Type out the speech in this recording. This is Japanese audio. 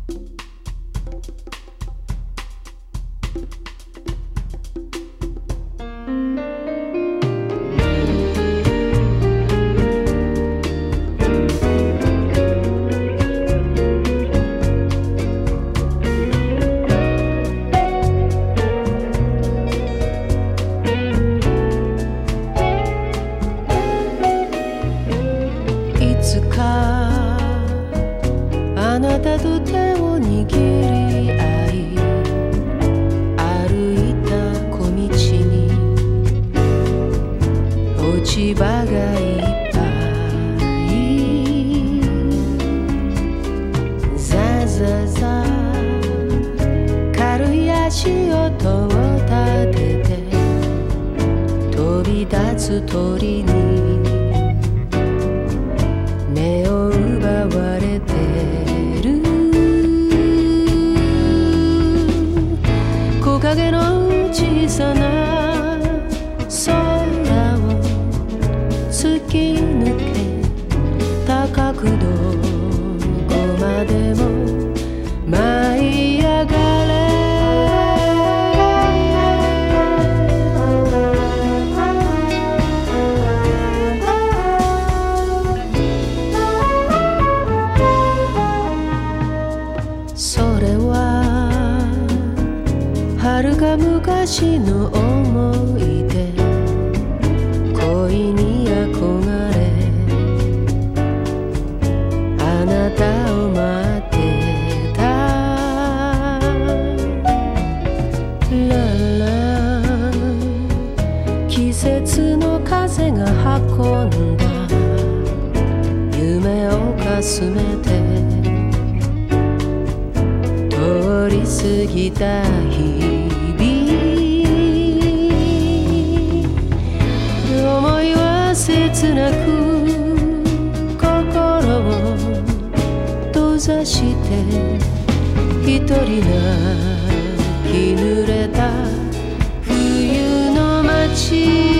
あなたと手を握り合い歩いた小道に落ち葉がいっぱいザザザ軽い足音を立てて飛び立つ鳥に目を奪われて木陰の小さな空を突き抜け高くどこまでも舞い上がれそれは遥か昔の思い出恋に憧れあなたを待ってたララ季節の風が運んだ夢をかすめて通り過ぎた日々思いは切なく心を閉ざして一人泣き濡れた冬の街